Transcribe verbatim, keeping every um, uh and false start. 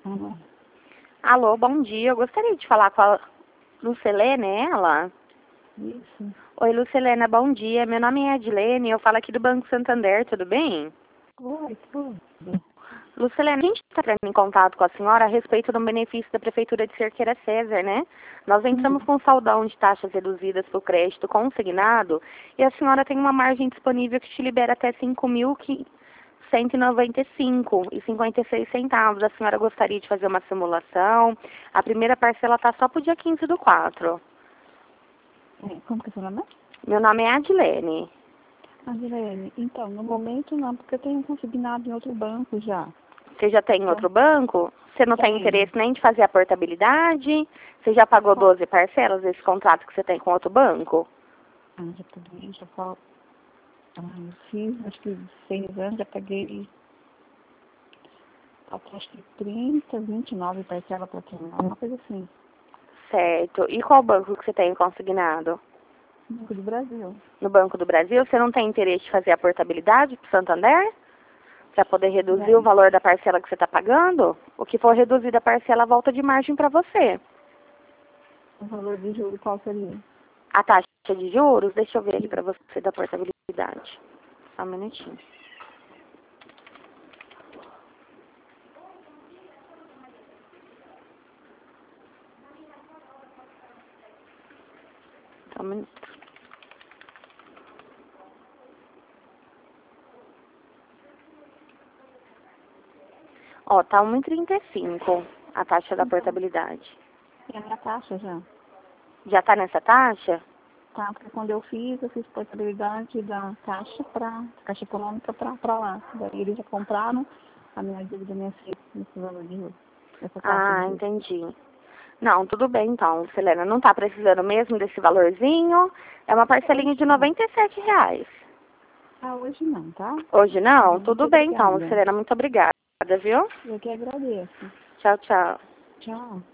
Alô. Alô, bom dia. Eu gostaria de falar com a Lucilene, é ela? Isso. Oi, Lucilene, bom dia. Meu nome é Edilene, eu falo aqui do Banco Santander, tudo bem? Oi, tudo. Lucilene, a gente está entrando em contato com a senhora a respeito do benefício da Prefeitura de Cerqueira César, né? Nós entramos Hum. com um saldão de taxas reduzidas para o crédito consignado e a senhora tem uma margem disponível que te libera até cinco mil cento e noventa e cinco reais e cinquenta e seis centavos. A senhora gostaria de fazer uma simulação? A primeira parcela está só para o dia quinze do quatro. É, como que é seu nome? Meu nome é Adilene. Adilene, então, no momento não, porque eu tenho consignado em outro banco já. Você já tem Então, outro banco? Você não tem tenho. interesse nem de fazer a portabilidade? Você já pagou Qual? doze parcelas desse contrato que você tem com outro banco? Ah, já paguei, já falo. Ah, eu fiz, acho que seis anos, já paguei até acho que trinta, vinte e nove parcelas para terminar, uma coisa assim. Certo. E qual banco que você tem consignado? Banco do Brasil. No Banco do Brasil? Você não tem interesse de fazer a portabilidade para o Santander? Para poder reduzir o Bem, valor da parcela que você está pagando? O que for reduzida a parcela volta de margem para você. o valor de juro qual seria? A taxa de juros, deixa eu ver aqui Isso. para você da portabilidade. Só um minutinho. Só um minuto. Ó, tá um e trinta e cinco a taxa da Então, portabilidade. é a minha taxa já. Já tá nessa taxa? Tá, porque quando eu fiz, eu fiz portabilidade da Caixa para Caixa Econômica para lá. Daí eles já compraram a minha dívida, minha filha, nesse valor de juros, essa taxa de Ah, juros. entendi. Não, tudo bem então, Selena. Não tá precisando mesmo desse valorzinho? É uma parcelinha Hoje de não. noventa e sete reais. Ah, hoje não, tá? Hoje Tá não? bom, muito Tudo bem então, obrigada. Selena. Muito obrigada, viu? Eu que agradeço. Tchau, tchau. Tchau.